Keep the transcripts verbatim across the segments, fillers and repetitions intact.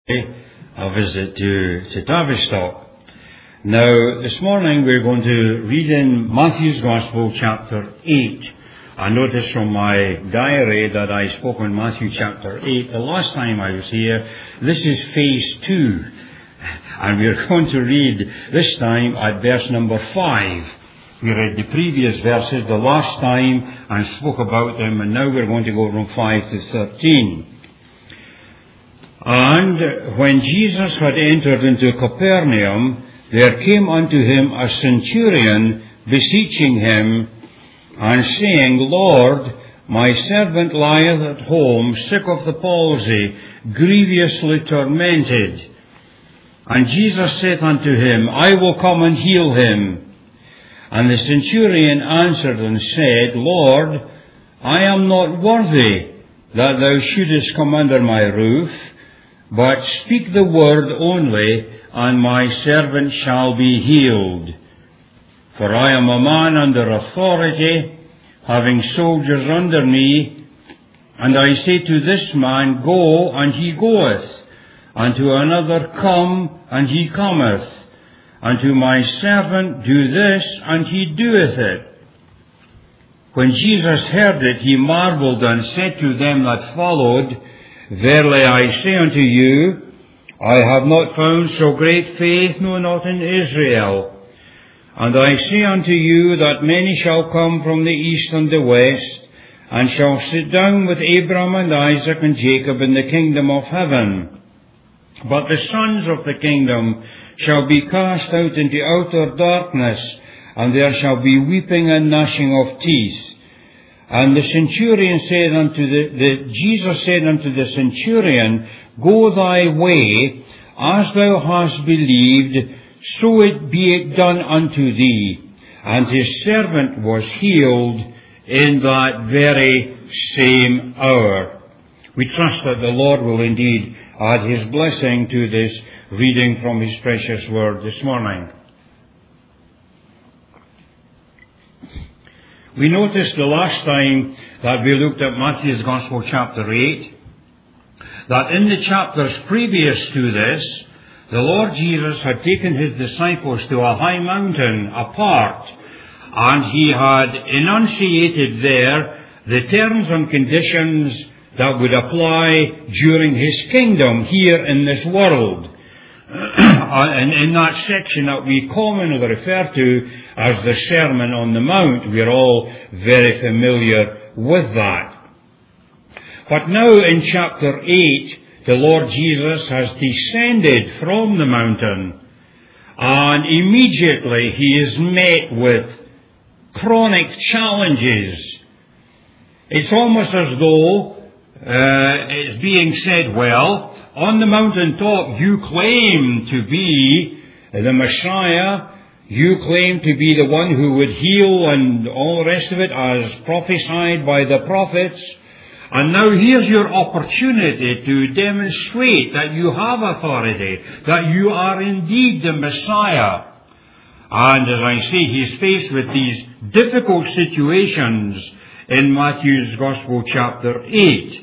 a visit to, to Tavistock. Now, this morning we're going to read in Matthew's Gospel, chapter eight. I noticed from my diary that I spoke on Matthew chapter eight the last time I was here. This is phase two. And we're going to read this time at verse number five. We read the previous verses the last time and spoke about them, and now we're going to go from five to thirteen. And when Jesus had entered into Capernaum, there came unto him a centurion, beseeching him, and saying, Lord, my servant lieth at home, sick of the palsy, grievously tormented. And Jesus saith unto him, I will come and heal him. And the centurion answered and said, Lord, I am not worthy that thou shouldest come under my roof, but speak the word only, and my servant shall be healed. For I am a man under authority, having soldiers under me, and I say to this man, Go, and he goeth, and to another, Come, and he cometh, and to my servant, Do this, and he doeth it. When Jesus heard it, he marvelled, and said to them that followed, Verily I say unto you, I have not found so great faith, no, not in Israel. And I say unto you that many shall come from the east and the west, and shall sit down with Abraham and Isaac and Jacob in the kingdom of heaven. But the sons of the kingdom shall be cast out into outer darkness, and there shall be weeping and gnashing of teeth. And the centurion said unto the, the, Jesus said unto the centurion, Go thy way, as thou hast believed, so it be it done unto thee. And his servant was healed in that very same hour. We trust that the Lord will indeed add his blessing to this reading from his precious word this morning. We noticed the last time that we looked at Matthew's Gospel chapter eight, that in the chapters previous to this, the Lord Jesus had taken his disciples to a high mountain apart, and he had enunciated there the terms and conditions that would apply during his kingdom here in this world. And in that section that we commonly refer to as the Sermon on the Mount, we're all very familiar with that. But now in chapter eight, the Lord Jesus has descended from the mountain, and immediately he is met with chronic challenges. It's almost as though uh, it's being said, well, on the mountaintop you claim to be the Messiah, you claim to be the one who would heal and all the rest of it as prophesied by the prophets. And now here's your opportunity to demonstrate that you have authority, that you are indeed the Messiah. And as I say, he's faced with these difficult situations in Matthew's Gospel chapter eight.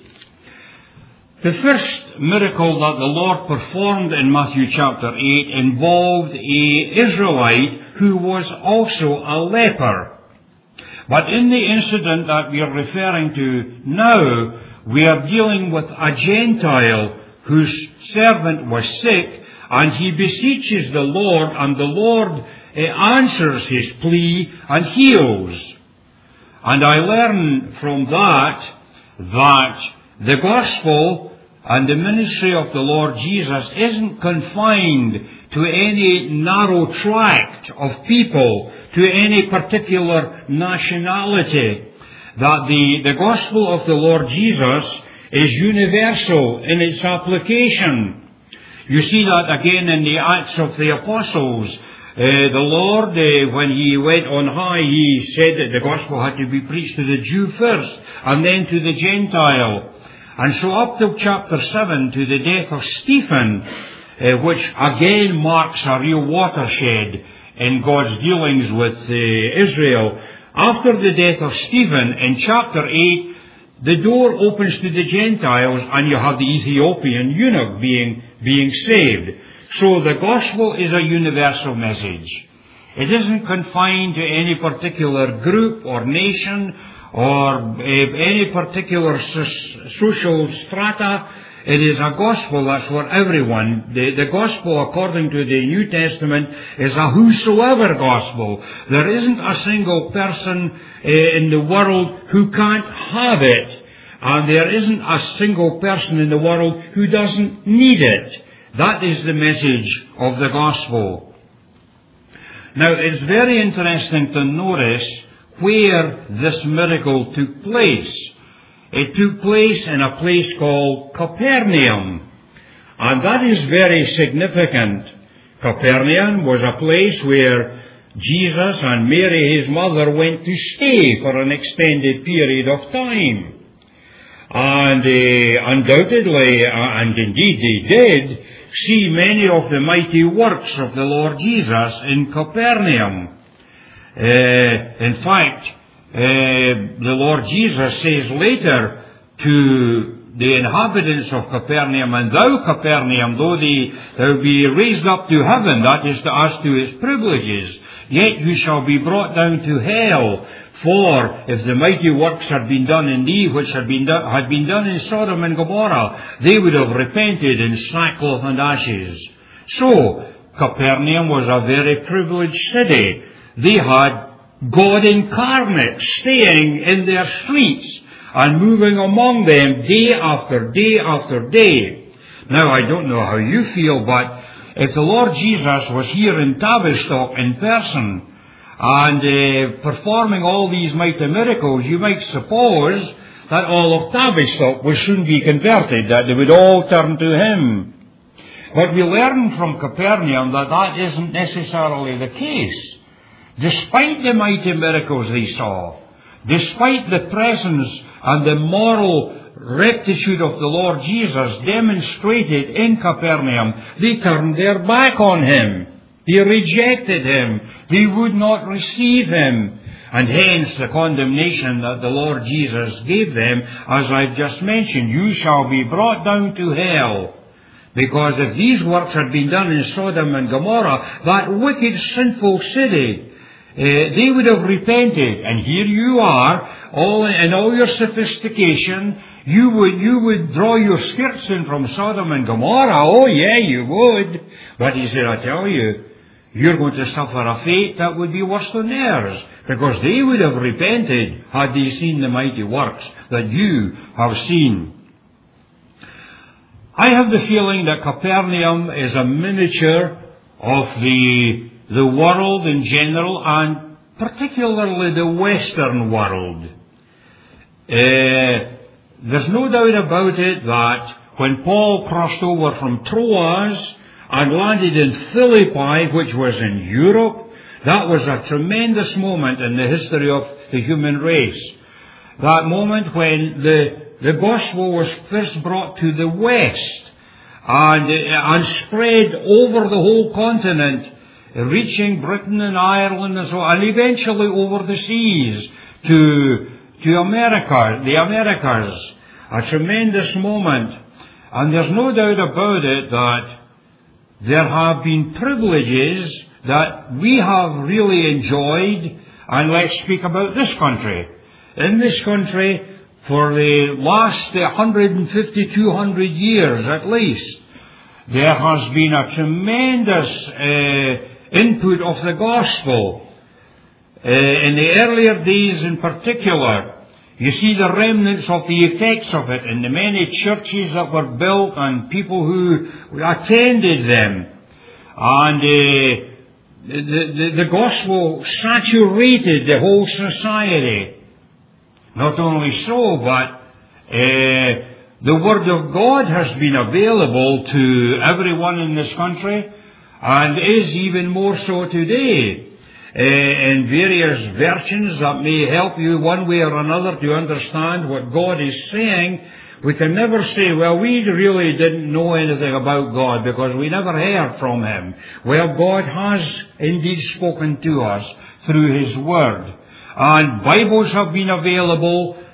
The first miracle that the Lord performed in Matthew chapter eight involved an Israelite who was also a leper. But in the incident that we are referring to now, we are dealing with a Gentile whose servant was sick, and he beseeches the Lord, and the Lord uh, answers his plea and heals. And I learn from that that the gospel and the ministry of the Lord Jesus isn't confined to any narrow tract of people, to any particular nationality. That the, the gospel of the Lord Jesus is universal in its application. You see that again in the Acts of the Apostles. Uh, the Lord, uh, when he went on high, he said that the gospel had to be preached to the Jew first, and then to the Gentile. And so up to chapter seven, to the death of Stephen, uh, which again marks a real watershed in God's dealings with uh, Israel. After the death of Stephen, in chapter eight, the door opens to the Gentiles, and you have the Ethiopian eunuch being, being saved. So the gospel is a universal message. It isn't confined to any particular group or nation or uh, any particular social strata. It is a gospel that's for everyone. The, the gospel, according to the New Testament, is a whosoever gospel. There isn't a single person uh, in the world who can't have it. And there isn't a single person in the world who doesn't need it. That is the message of the gospel. Now, it's very interesting to notice where this miracle took place. It took place in a place called Capernaum. And that is very significant. Capernaum was a place where Jesus and Mary, his mother, went to stay for an extended period of time. And uh, undoubtedly, uh, and indeed they did, see many of the mighty works of the Lord Jesus in Capernaum. Uh, in fact, uh, the Lord Jesus says later to the inhabitants of Capernaum, and thou, Capernaum, though thee, thou be raised up to heaven, that is to us to its privileges, yet you shall be brought down to hell. For if the mighty works had been done in thee, which had been, do- had been done in Sodom and Gomorrah, they would have repented in sackcloth and ashes. So, Capernaum was a very privileged city. They had God incarnate staying in their streets and moving among them day after day after day. Now, I don't know how you feel, but if the Lord Jesus was here in Tavistock in person and uh, performing all these mighty miracles, you might suppose that all of Tavistock would soon be converted, that they would all turn to him. But we learn from Capernaum that that isn't necessarily the case. Despite the mighty miracles they saw, despite the presence and the moral rectitude of the Lord Jesus demonstrated in Capernaum, they turned their back on him. They rejected him. They would not receive him. And hence the condemnation that the Lord Jesus gave them, as I've just mentioned, you shall be brought down to hell. Because if these works had been done in Sodom and Gomorrah, that wicked, sinful city, Uh, they would have repented, and here you are, all in all your sophistication, you would you would draw your skirts in from Sodom and Gomorrah. Oh yeah, you would. But he said, I tell you, you're going to suffer a fate that would be worse than theirs, because they would have repented had they seen the mighty works that you have seen. I have the feeling that Capernaum is a miniature of the the world in general, and particularly the Western world. Uh, there's no doubt about it that when Paul crossed over from Troas and landed in Philippi, which was in Europe, that was a tremendous moment in the history of the human race. That moment when the, the gospel was first brought to the West and, and spread over the whole continent, reaching Britain and Ireland and so on, and eventually over the seas to, to America, the Americas. A tremendous moment. And there's no doubt about it that there have been privileges that we have really enjoyed. And let's speak about this country. In this country, for the last one hundred fifty, two hundred years at least, there has been a tremendous uh, input of the gospel. Uh, in the earlier days in particular, you see the remnants of the effects of it in the many churches that were built and people who attended them. And uh, the, the, the gospel saturated the whole society. Not only so, but uh, the Word of God has been available to everyone in this country, and is even more so today, uh, in various versions that may help you one way or another to understand what God is saying. We can never say, well, we really didn't know anything about God because we never heard from him. Well, God has indeed spoken to us through his Word. And Bibles have been available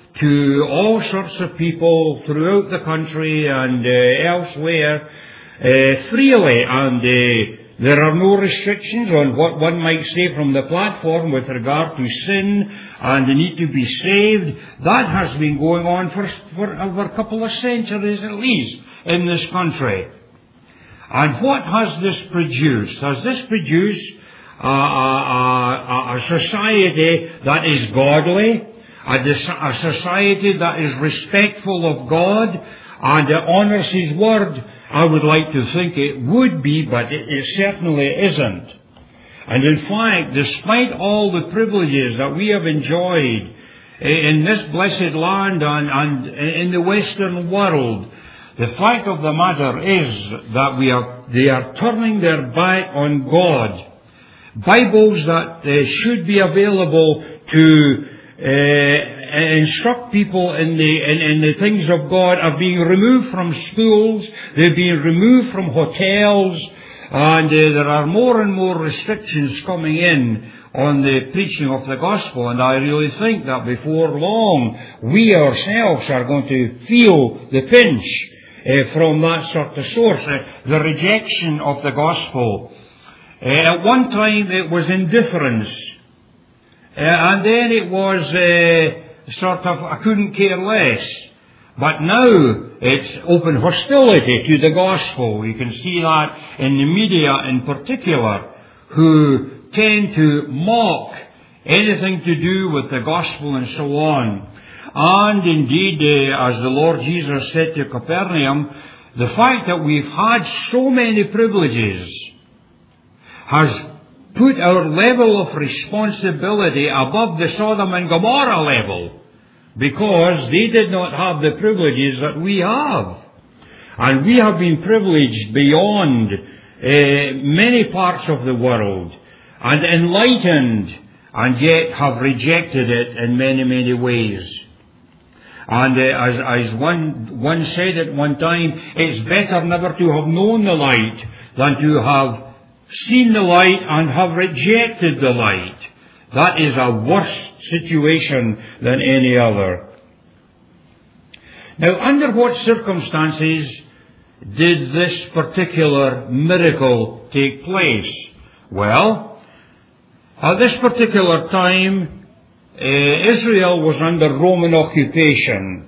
to all sorts of people throughout the country and uh, elsewhere uh, freely, and uh, there are no restrictions on what one might say from the platform with regard to sin and the need to be saved. That has been going on for, for over a couple of centuries at least in this country. And what has this produced? Has this produced a, a, a, a society that is godly, a, a society that is respectful of God and that honours His Word? I would like to think it would be, but it, it certainly isn't. And in fact, despite all the privileges that we have enjoyed in this blessed land and, and in the Western world, the fact of the matter is that we are, they are turning their back on God. Bibles that uh, should be available to uh, instruct people in the in, in the things of God are being removed from schools. They're being removed from hotels, and uh, there are more and more restrictions coming in on the preaching of the gospel. And I really think that before long, we ourselves are going to feel the pinch uh, from that sort of source, uh, the rejection of the gospel. Uh, at one time it was indifference, uh, and then it was uh, sort of I couldn't care less. But now it's open hostility to the gospel. You can see that in the media in particular, who tend to mock anything to do with the gospel and so on. And indeed, uh, as the Lord Jesus said to Capernaum, the fact that we've had so many privileges has put our level of responsibility above the Sodom and Gomorrah level, because they did not have the privileges that we have. And we have been privileged beyond uh, many parts of the world, and enlightened, and yet have rejected it in many, many ways. And uh, as, as one, one said at one time, it's better never to have known the light than to have seen the light and have rejected the light. That is a worse situation than any other. Now, under what circumstances did this particular miracle take place? Well, at this particular time, uh, Israel was under Roman occupation.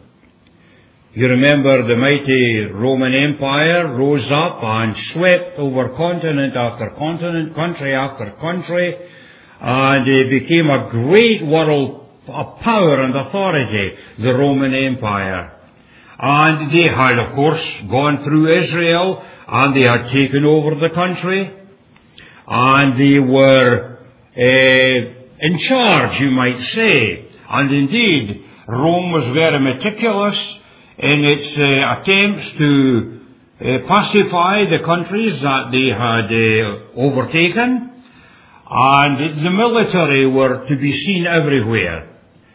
You remember the mighty Roman Empire rose up and swept over continent after continent, country after country, and it became a great world of power and authority, the Roman Empire. And they had, of course, gone through Israel, and they had taken over the country, and they were uh, in charge, you might say. And indeed, Rome was very meticulous in its uh, attempts to uh, pacify the countries that they had uh, overtaken, and the military were to be seen everywhere.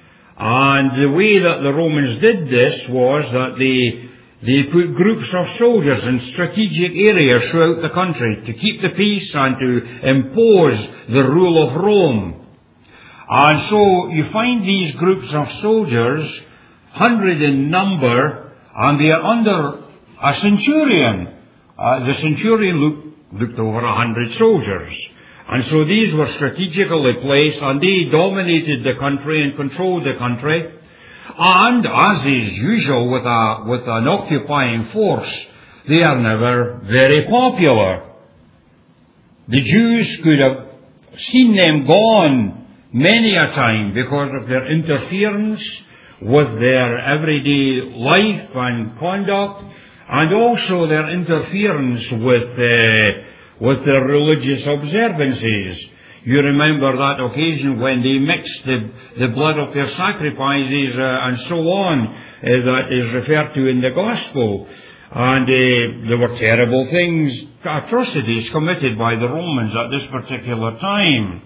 And the way that the Romans did this was that they they put groups of soldiers in strategic areas throughout the country to keep the peace and to impose the rule of Rome. And so you find these groups of soldiers, hundred in number, and they are under a centurion. Uh, the centurion looked, looked over a hundred soldiers. And so these were strategically placed, and they dominated the country and controlled the country. And as is usual with a with an occupying force, they are never very popular. The Jews could have seen them gone many a time because of their interference with their everyday life and conduct, and also their interference with uh, with their religious observances. You remember that occasion when they mixed the, the blood of their sacrifices uh, and so on, uh, that is referred to in the Gospel. And uh, there were terrible things, atrocities committed by the Romans at this particular time.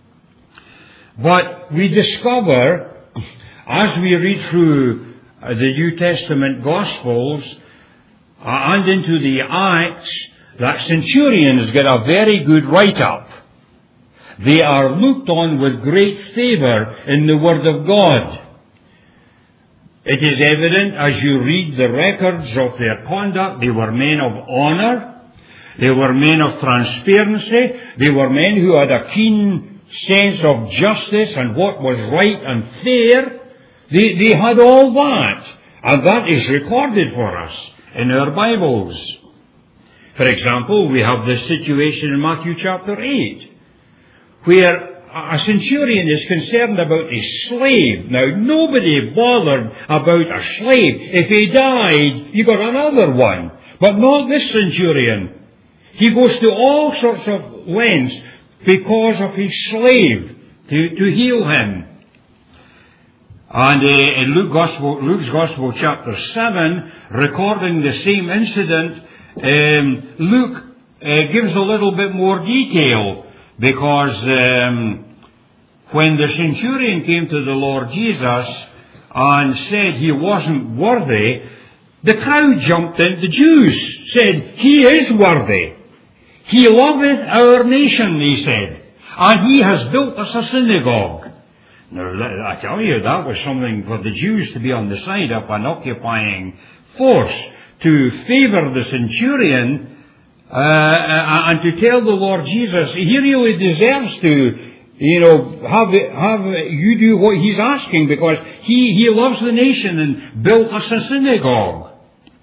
But we discover, as we read through uh, the New Testament Gospels uh, and into the Acts, that centurions get a very good write-up. They are looked on with great favour in the Word of God. It is evident as you read the records of their conduct, they were men of honor, they were men of transparency, they were men who had a keen sense of justice and what was right and fair. They, they had all that, and that is recorded for us in our Bibles. For example, we have this situation in Matthew chapter eight, where a centurion is concerned about a slave. Now, nobody bothered about a slave. If he died, you got another one. But not this centurion. He goes to all sorts of lengths because of his slave to, to heal him. And uh, in Luke Gospel, Luke's Gospel chapter seven, recording the same incident, um, Luke uh, gives a little bit more detail. Because um, when the centurion came to the Lord Jesus and said he wasn't worthy, the crowd jumped in. The Jews said, he is worthy. He loveth our nation, they said, and he has built us a synagogue. Now, I tell you, that was something for the Jews to be on the side of an occupying force, to favour the centurion. Uh, and to tell the Lord Jesus, he really deserves to, you know, have, have you do what he's asking, because he, he loves the nation and built us a synagogue.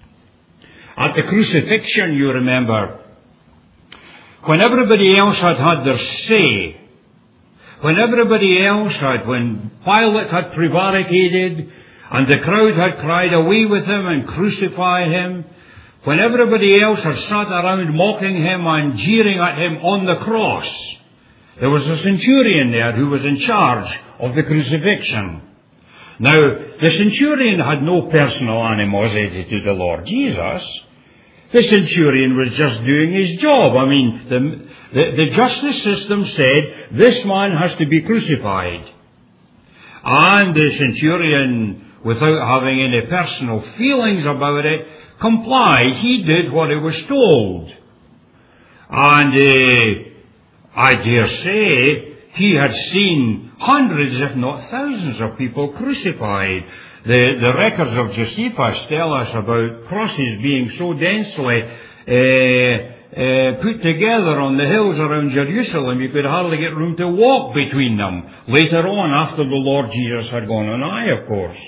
At the crucifixion, you remember, when everybody else had had their say, when everybody else had, when Pilate had prevaricated and the crowd had cried, away with him and crucify him, when everybody else had sat around mocking him and jeering at him on the cross, there was a centurion there who was in charge of the crucifixion. Now, the centurion had no personal animosity to the Lord Jesus. The centurion was just doing his job. I mean, the, the, the justice system said, this man has to be crucified. And the centurion, without having any personal feelings about it, complied. He did what he was told. And uh, I dare say he had seen hundreds, if not thousands, of people crucified. The, the records of Josephus tell us about crosses being so densely uh, uh, put together on the hills around Jerusalem, you could hardly get room to walk between them. Later on, after the Lord Jesus had gone on high, of course.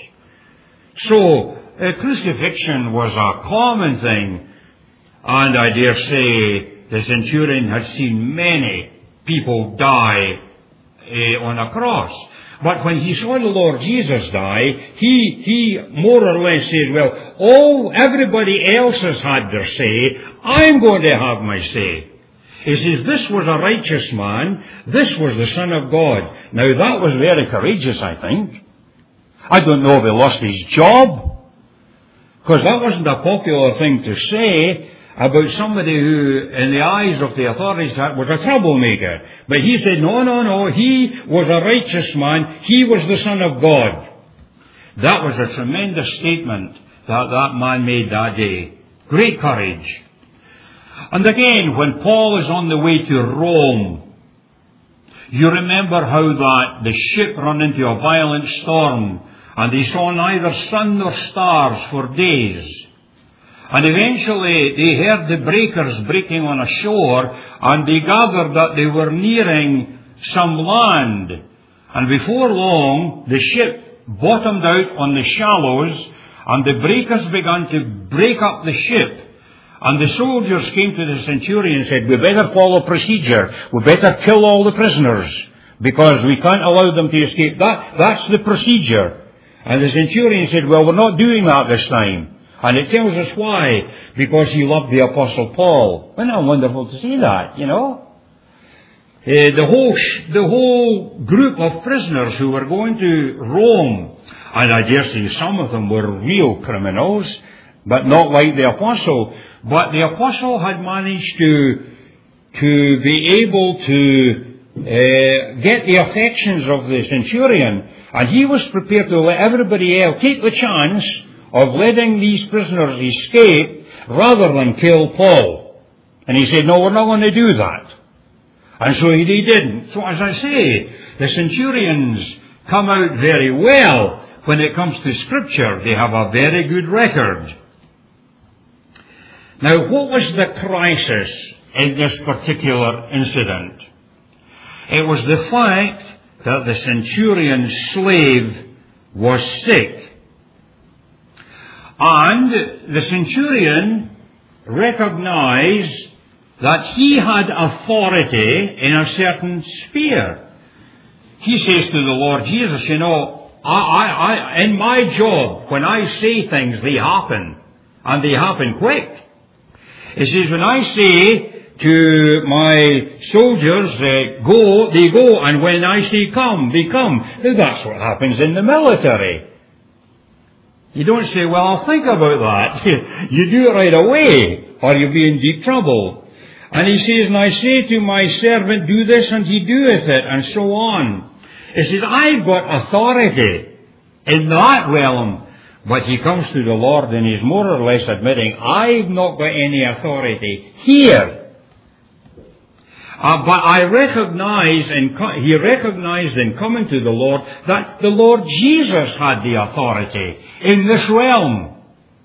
So, Uh, crucifixion was a common thing, and I dare say the centurion had seen many people die uh, on a cross. But when he saw the Lord Jesus die, he he more or less says, well, oh, everybody else has had their say, I'm going to have my say. He says, this was a righteous man, this was the Son of God. Now that was very courageous, I think. I don't know if he lost his job, because that wasn't a popular thing to say about somebody who, in the eyes of the authorities, was a troublemaker. But he said, no, no, no, he was a righteous man. He was the Son of God. That was a tremendous statement that that man made that day. Great courage. And again, when Paul is on the way to Rome, you remember how that the ship ran into a violent storm, and they saw neither sun nor stars for days. And eventually they heard the breakers breaking on a shore, and they gathered that they were nearing some land. And before long, the ship bottomed out on the shallows, and the breakers began to break up the ship. And the soldiers came to the centurion and said, we better follow procedure. We better kill all the prisoners, because we can't allow them to escape. That, that's the procedure. And the centurion said, well, we're not doing that this time. And it tells us why. Because he loved the Apostle Paul. Isn't that wonderful to see that, you know? Uh, the whole sh- the whole group of prisoners who were going to Rome, and I dare say some of them were real criminals, but not like the Apostle. But the Apostle had managed to, to be able to uh, get the affections of the centurion. And he was prepared to let everybody else take the chance of letting these prisoners escape rather than kill Paul. And he said, no, we're not going to do that. And so he didn't. So as I say, the centurions come out very well. when it comes to Scripture, they have a very good record. Now, what was the crisis in this particular incident? It was the fact that the centurion's slave was sick. And the centurion recognized that he had authority in a certain sphere. He says to the Lord Jesus, you know, I, I, I, in my job, when I say things, they happen. And they happen quick. He says, when I say to my soldiers, uh, go, they go. And when I say come, they come. Now, that's what happens in the military. You don't say, well, I'll think about that. You do it right away, or you'll be in deep trouble. And he says, and I say to my servant, do this, and he doeth it, and so on. He says, I've got authority in that realm. But he comes to the Lord and he's more or less admitting, I've not got any authority here. Uh, but I recognize, and co- he recognized in coming to the Lord that the Lord Jesus had the authority in this realm.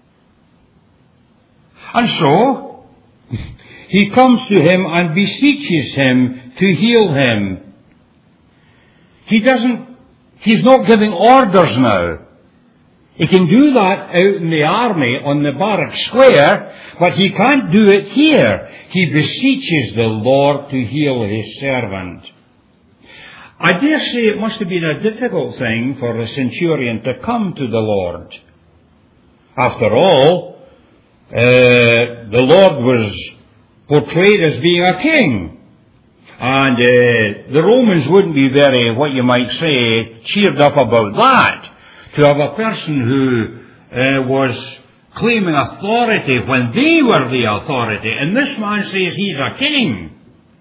And so, he comes to him and beseeches him to heal him. He doesn't, he's not giving orders now. He can do that out in the army on the barrack square, but he can't do it here. He beseeches the Lord to heal his servant. I dare say it must have been a difficult thing for the centurion to come to the Lord. After all, uh, the Lord was portrayed as being a king. And uh, the Romans wouldn't be very, what you might say, cheered up about that. To have a person who uh, was claiming authority when they were the authority. And this man says he's a king.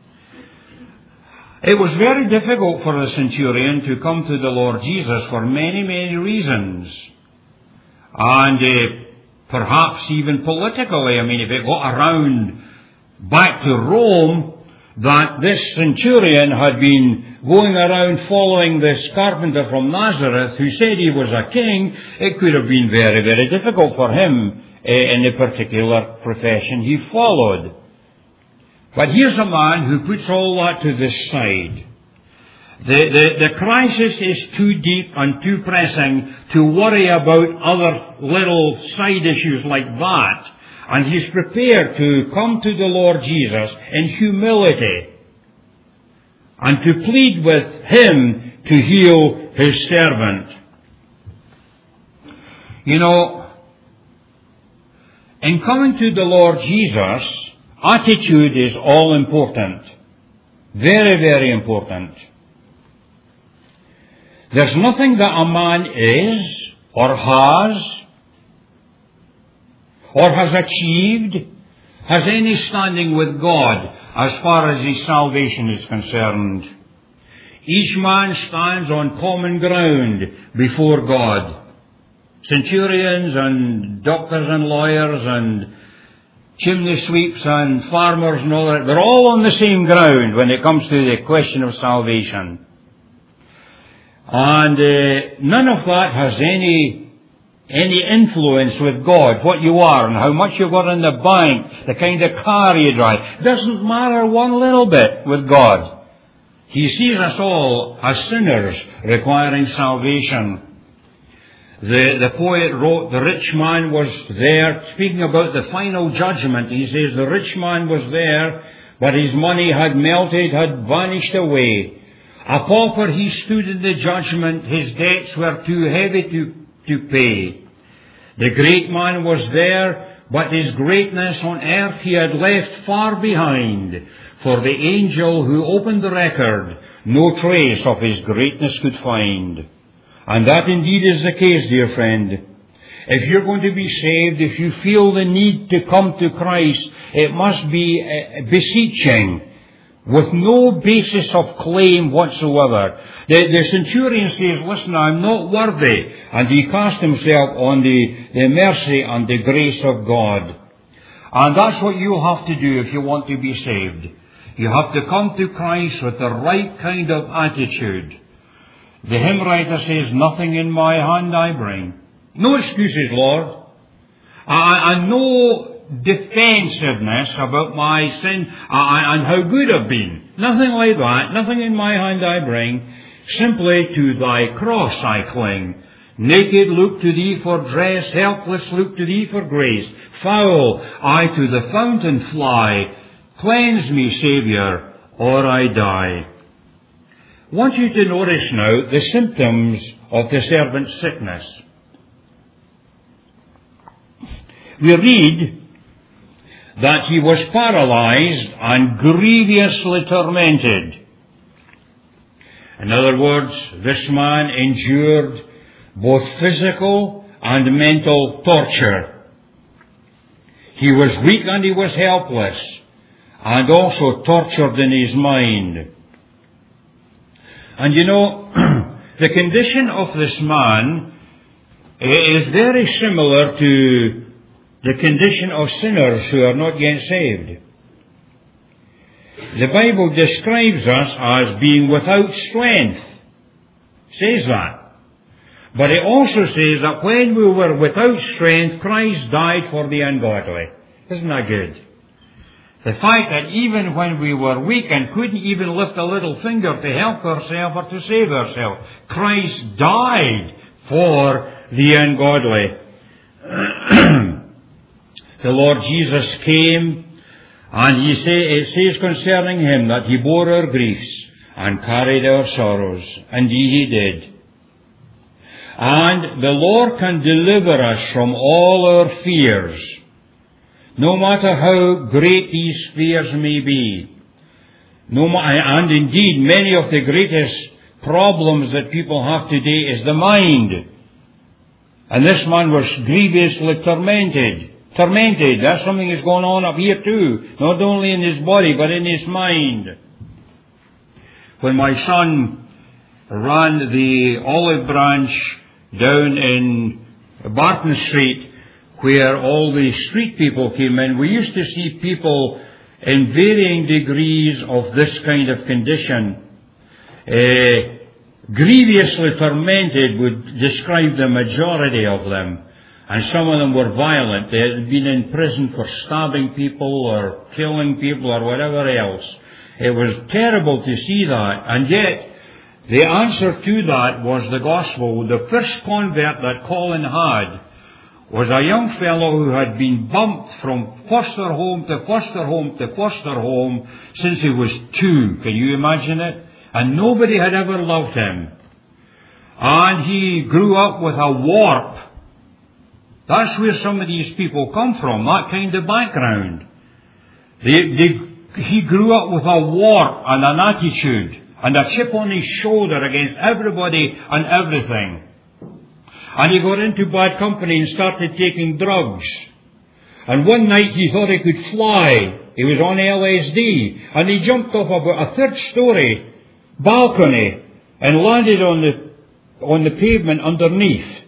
It was very difficult for the centurion to come to the Lord Jesus for many, many reasons. And uh, perhaps even politically. I mean, if it got around back to Rome, that this centurion had been going around following this carpenter from Nazareth who said he was a king, it could have been very, very difficult for him uh, in the particular profession he followed. But here's a man who puts all that to the side. The, the, the crisis is too deep and too pressing to worry about other little side issues like that. And he's prepared to come to the Lord Jesus in humility and to plead with him to heal his servant. You know, in coming to the Lord Jesus, attitude is all important. Very, very important. There's nothing that a man is or has or has achieved, has any standing with God as far as his salvation is concerned. Each man stands on common ground before God. Centurions and doctors and lawyers and chimney sweeps and farmers and all that, they're all on the same ground when it comes to the question of salvation. And uh, none of that has any Any influence with God, what you are and how much you've got in the bank, the kind of car you drive, doesn't matter one little bit with God. He sees us all as sinners requiring salvation. The, the poet wrote, the rich man was there, speaking about the final judgment. He says, the rich man was there, but his money had melted, had vanished away. A pauper he stood in the judgment, his debts were too heavy to to pay. The great man was there, but his greatness on earth he had left far behind. For the angel who opened the record, no trace of his greatness could find. And that indeed is the case, dear friend. If you're going to be saved, if you feel the need to come to Christ, it must be beseeching, with no basis of claim whatsoever. The, the centurion says, listen, I'm not worthy. And he cast himself on the, the mercy and the grace of God. And that's what you have to do if you want to be saved. You have to come to Christ with the right kind of attitude. The hymn writer says, nothing in my hand I bring. No excuses, Lord. And no defensiveness about my sin and how good I've been. Nothing like that. Nothing in my hand I bring. Simply to thy cross I cling. Naked look to thee for dress, helpless look to thee for grace. Foul I to the fountain fly. Cleanse me, Saviour, or I die. I want you to notice now the symptoms of the servant's sickness. We read that he was paralyzed and grievously tormented. In other words, this man endured both physical and mental torture. He was weak and he was helpless, and also tortured in his mind. And you know, the condition of this man is very similar to the condition of sinners who are not yet saved. The Bible describes us as being without strength. It says that. But it also says that when we were without strength, Christ died for the ungodly. Isn't that good? The fact that even when we were weak and couldn't even lift a little finger to help ourselves or to save ourselves, Christ died for the ungodly. The Lord Jesus came, and he say, it says concerning him that he bore our griefs and carried our sorrows. Indeed he did. And the Lord can deliver us from all our fears, no matter how great these fears may be. No ma- and indeed, many of the greatest problems that people have today is the mind. And this man was grievously tormented. Tormented. That's something that's going on up here too. Not only in his body, but in his mind. When my son ran the olive branch down in Barton Street, where all the street people came in, we used to see people in varying degrees of this kind of condition. Uh, grievously tormented would describe the majority of them. And some of them were violent. They had been in prison for stabbing people or killing people or whatever else. It was terrible to see that. And yet, the answer to that was the gospel. The first convert that Colin had was a young fellow who had been bumped from foster home to foster home to foster home since he was two. Can you imagine it? And nobody had ever loved him. And he grew up with a warp. That's where some of these people come from, that kind of background. They, they, he grew up with a warp and an attitude and a chip on his shoulder against everybody and everything. And he got into bad company and started taking drugs. And one night he thought he could fly. He was on L S D. And he jumped off about a third story balcony and landed on the, on the pavement underneath.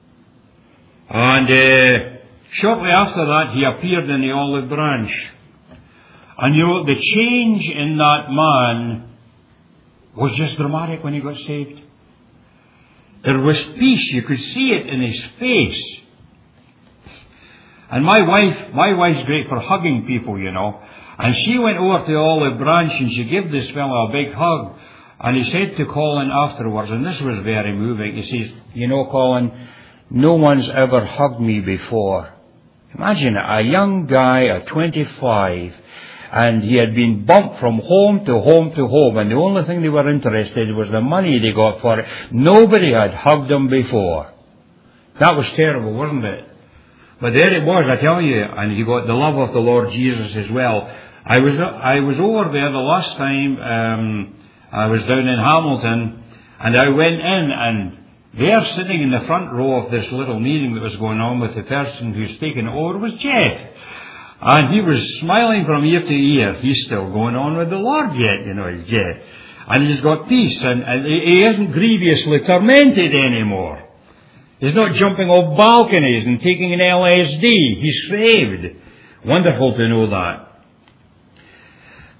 And uh, shortly after that, he appeared in the olive branch. And you know, the change in that man was just dramatic when he got saved. There was peace. You could see it in his face. And my wife, my wife's great for hugging people, you know. And she went over to the olive branch and she gave this fellow a big hug. And he said to Colin afterwards, and this was very moving, he says, you know, Colin, no one's ever hugged me before. Imagine a young guy at twenty-five, and he had been bumped from home to home to home, and the only thing they were interested in was the money they got for it. Nobody had hugged him before. That was terrible, wasn't it? But there it was, I tell you, and he got the love of the Lord Jesus as well. I was I was over there the last time, um, I was down in Hamilton, and I went in, and there, sitting in the front row of this little meeting that was going on with the person who's taken over, was Jeff. And he was smiling from ear to ear. He's still going on with the Lord yet, you know, he's Jeff. And he's got peace, and, and he isn't grievously tormented anymore. He's not jumping off balconies and taking an L S D. He's saved. Wonderful to know that.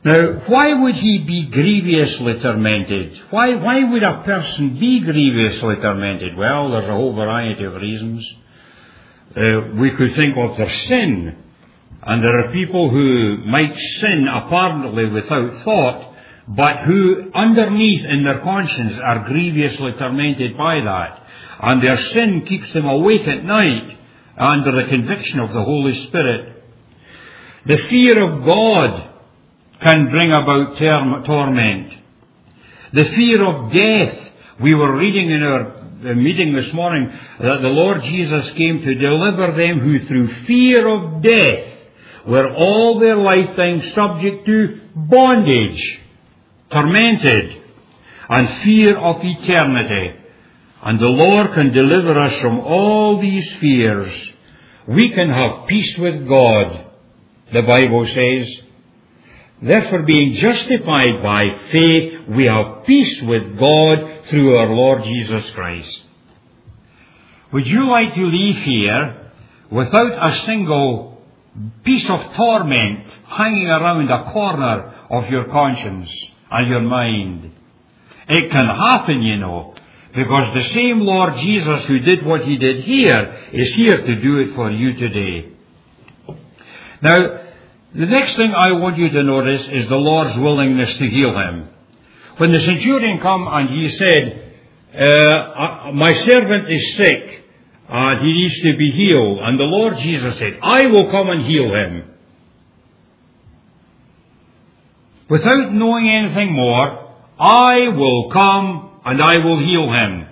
Now, why would he be grievously tormented? Why, why would a person be grievously tormented? Well, there's a whole variety of reasons. Uh, we could think of their sin. And there are people who might sin apparently without thought, but who underneath in their conscience are grievously tormented by that. And their sin keeps them awake at night under the conviction of the Holy Spirit. The fear of God can bring about term, torment. The fear of death. We were reading in our meeting this morning that the Lord Jesus came to deliver them who through fear of death were all their lifetime subject to bondage, tormented, and fear of eternity. And the Lord can deliver us from all these fears. We can have peace with God, the Bible says. Therefore, being justified by faith, we have peace with God through our Lord Jesus Christ. Would you like to leave here without a single piece of torment hanging around a corner of your conscience and your mind? It can happen, you know, because the same Lord Jesus who did what he did here is here to do it for you today. Now, the next thing I want you to notice is the Lord's willingness to heal him. When the centurion came and he said, uh, my servant is sick, and he needs to be healed. And the Lord Jesus said, I will come and heal him. Without knowing anything more, I will come and I will heal him.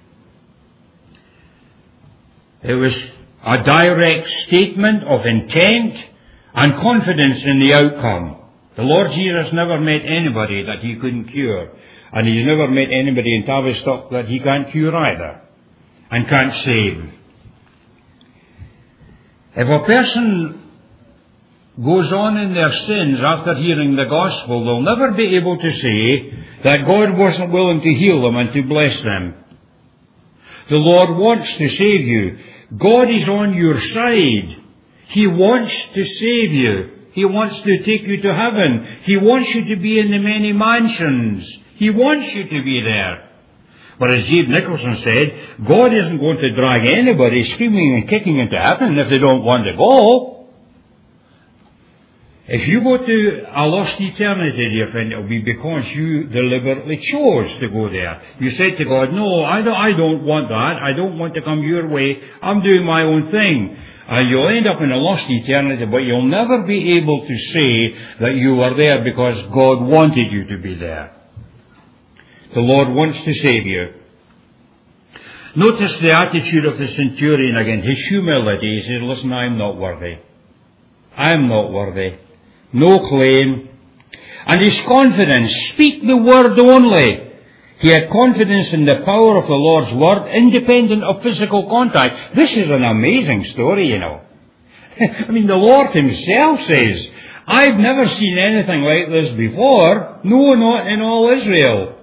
It was a direct statement of intent and confidence in the outcome. The Lord Jesus never met anybody that he couldn't cure. And he's never met anybody in Tavistock that he can't cure either. And can't save. If a person goes on in their sins after hearing the gospel, they'll never be able to say that God wasn't willing to heal them and to bless them. The Lord wants to save you. God is on your side. He wants to save you. He wants to take you to heaven. He wants you to be in the many mansions. He wants you to be there. But as Jabe Nicholson said, God isn't going to drag anybody screaming and kicking into heaven if they don't want to go. If you go to a lost eternity, dear friend, it'll be because you deliberately chose to go there. You said to God, no, I don't, I don't want that. I don't want to come your way. I'm doing my own thing. And you'll end up in a lost eternity, but you'll never be able to say that you were there because God wanted you to be there. The Lord wants to save you. Notice the attitude of the centurion again. His humility. He says, listen, I'm not worthy. I'm not worthy. No claim. And his confidence. Speak the word only. He had confidence in the power of the Lord's word, independent of physical contact. This is an amazing story, you know. I mean, the Lord himself says, I've never seen anything like this before. No, not in all Israel.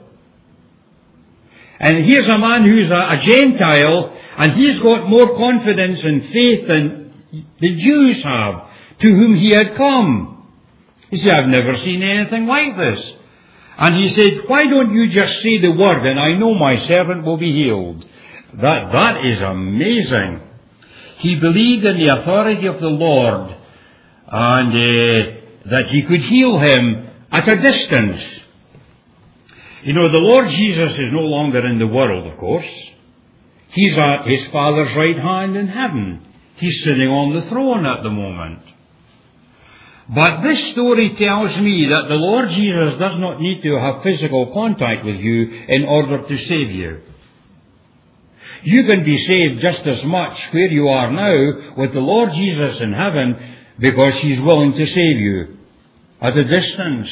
And here's a man who's a, a Gentile, and he's got more confidence and faith than the Jews have, to whom he had come. He said, I've never seen anything like this. And he said, why don't you just say the word, and I know my servant will be healed. That, that is amazing. He believed in the authority of the Lord, and uh, that he could heal him at a distance. You know, the Lord Jesus is no longer in the world, of course. He's at his Father's right hand in heaven. He's sitting on the throne at the moment. But this story tells me that the Lord Jesus does not need to have physical contact with you in order to save you. You can be saved just as much where you are now with the Lord Jesus in heaven because he's willing to save you at a distance.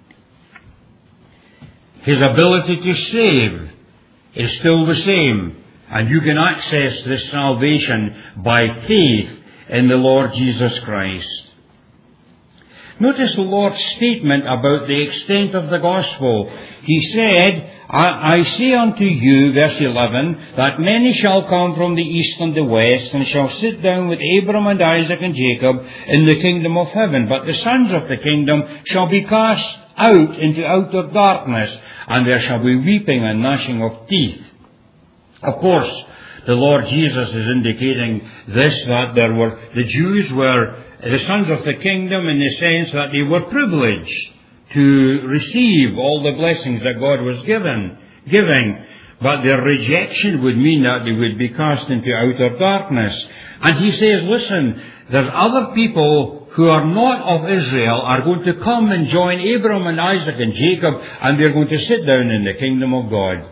His ability to save is still the same, and you can access this salvation by faith in the Lord Jesus Christ. Notice the Lord's statement about the extent of the gospel. He said, I, I say unto you, verse eleven, that many shall come from the east and the west, and shall sit down with Abraham and Isaac and Jacob in the kingdom of heaven. But the sons of the kingdom shall be cast out into outer darkness, and there shall be weeping and gnashing of teeth. Of course, the Lord Jesus is indicating this, that there were, the Jews were the sons of the kingdom in the sense that they were privileged to receive all the blessings that God was given, giving. But their rejection would mean that they would be cast into outer darkness. And he says, listen, there's other people who are not of Israel are going to come and join Abraham and Isaac and Jacob, and they're going to sit down in the kingdom of God.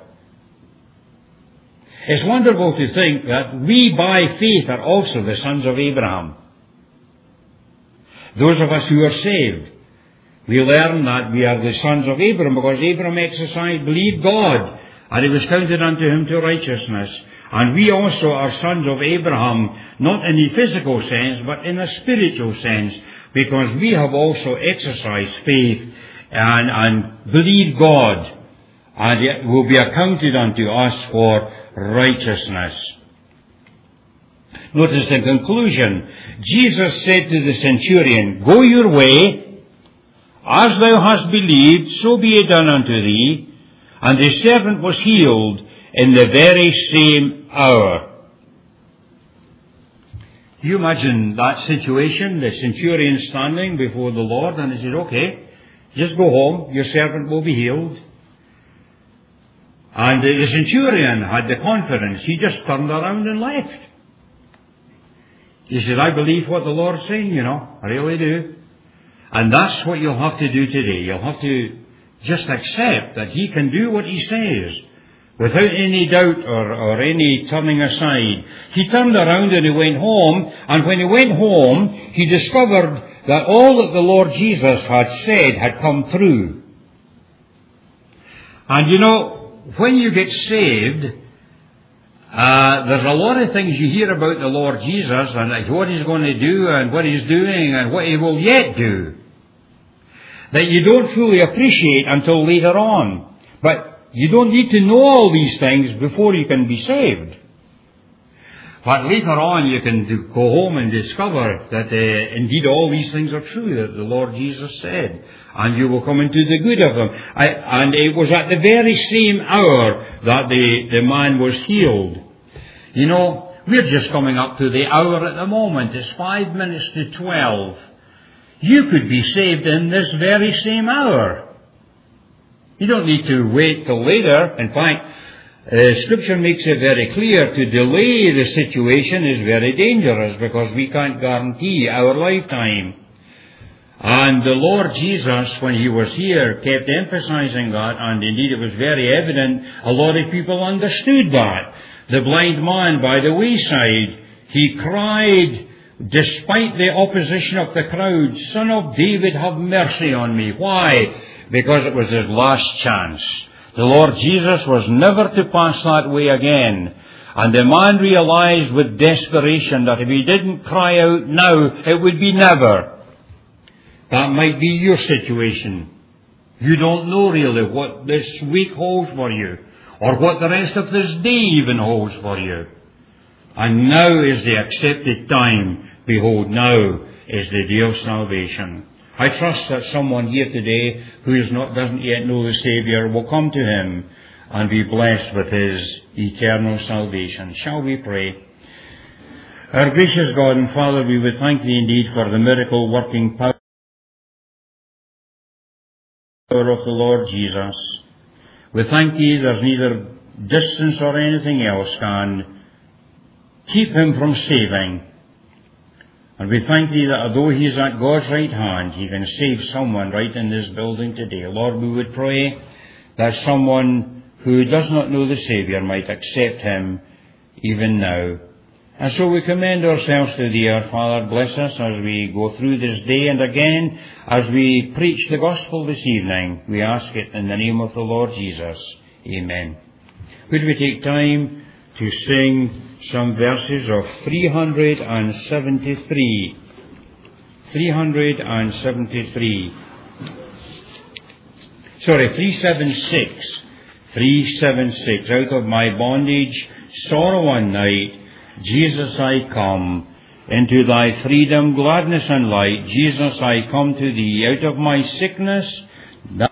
It's wonderful to think that we by faith are also the sons of Abraham. Those of us who are saved, we learn that we are the sons of Abraham because Abraham exercised, believed God, and it was counted unto him to righteousness. And we also are sons of Abraham, not in a physical sense, but in a spiritual sense, because we have also exercised faith and, and believed God, and it will be accounted unto us for righteousness. Notice the conclusion. Jesus said to the centurion, Go your way, as thou hast believed, so be it done unto thee. And the servant was healed in the very same hour. You imagine that situation, the centurion standing before the Lord, and he said, okay, just go home, your servant will be healed. And the centurion had the confidence. He just turned around and left. He said, I believe what the Lord's saying, you know, I really do. And that's what you'll have to do today. You'll have to just accept that He can do what He says without any doubt or, or any turning aside. He turned around and he went home, and when he went home, he discovered that all that the Lord Jesus had said had come true. And you know, when you get saved, uh, there's a lot of things you hear about the Lord Jesus and what He's going to do and what He's doing and what He will yet do that you don't fully appreciate until later on. But you don't need to know all these things before you can be saved. But later on you can do, go home and discover that uh, indeed all these things are true that the Lord Jesus said. And you will come into the good of them. I, and it was at the very same hour that the, the man was healed. You know, we're just coming up to the hour at the moment. It's five minutes to twelve. You could be saved in this very same hour. You don't need to wait till later. In fact, uh, Scripture makes it very clear to delay the situation is very dangerous because we can't guarantee our lifetime. And the Lord Jesus, when He was here, kept emphasizing that, and indeed it was very evident a lot of people understood that. The blind man by the wayside, he cried, despite the opposition of the crowd, Son of David, have mercy on me. Why? Because it was his last chance. The Lord Jesus was never to pass that way again. And the man realized with desperation that if he didn't cry out now, it would be never. That might be your situation. You don't know really what this week holds for you, or what the rest of this day even holds for you. And now is the accepted time. Behold, now is the day of salvation. I trust that someone here today who is not, doesn't yet know the Saviour will come to Him and be blessed with His eternal salvation. Shall we pray? Our gracious God and Father, we would thank Thee indeed for the miracle working power of the Lord Jesus. We thank Thee there's neither distance or anything else can keep Him from saving. And we thank Thee that although He is at God's right hand, He can save someone right in this building today. Lord, we would pray that someone who does not know the Saviour might accept Him even now. And so we commend ourselves to Thee, our Father. Bless us as we go through this day, and again as we preach the gospel this evening. We ask it in the name of the Lord Jesus. Amen. Could we take time to sing some verses of three hundred seventy-three? three seventy-three. Sorry, three seventy-six. three seventy-six. Out of my bondage, sorrow and night, Jesus, I come. Into thy freedom, gladness and light, Jesus, I come to thee. Out of my sickness,